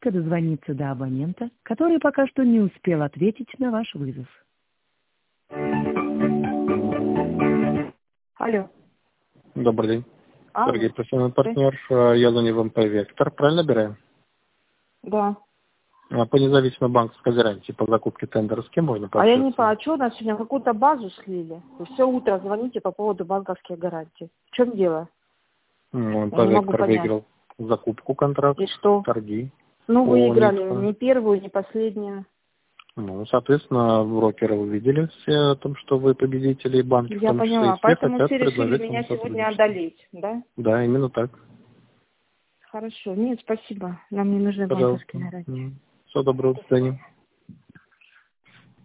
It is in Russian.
попытка дозвониться до абонента, который пока что не успел ответить на ваш вызов. Алло. Добрый день. Алло. Сергей, профессиональный партнер. Я звоню в МП «Вектор». Правильно набираем? Да. По независимой банковской гарантии по закупке тендера с кем можно А я не пообщаться? понимаю, а что у нас сегодня какую-то базу слили? Вы все утро звоните по поводу банковских гарантий. В чем дело? МП Я не могу «Вектор» понять. выиграл закупку контракт, И что? торги. Ну, по выиграли НИПСу. не первую, не последнюю. Соответственно, брокеры увидели все о том, что вы победители, и банки в Я том числе, и поняла. все Поэтому хотят все решили предложить вам меня сегодня сотрудничество. одолеть, да? Да, именно так. Хорошо. Нет, спасибо. Нам не нужны банковские Пожалуйста. гарантии. Всего доброго, до свидания.